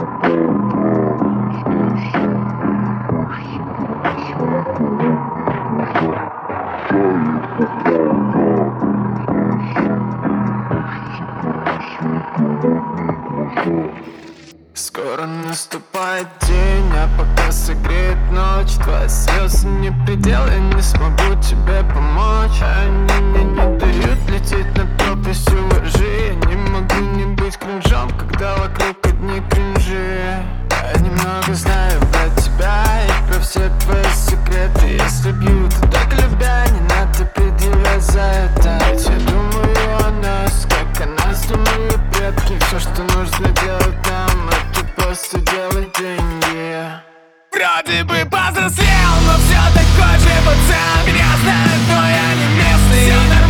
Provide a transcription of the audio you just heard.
Скоро наступает день, а пока согреет ночь. Твои слезы не предел, я не смогу тебе помочь. Они мне не дают лететь на пропасть лжи. Я не могу не быть кринжом, когда вокруг одни кринжи. Я немного знаю про тебя и про все твои секреты. Если бью, то так любя, не надо предъявлять за это. Ведь я думаю о нас, как о нас думали предки. Все, что нужно делать нам, это просто делать деньги. Вроде бы повзрослел, но все такой же пацан. Меня знают, но я не местный.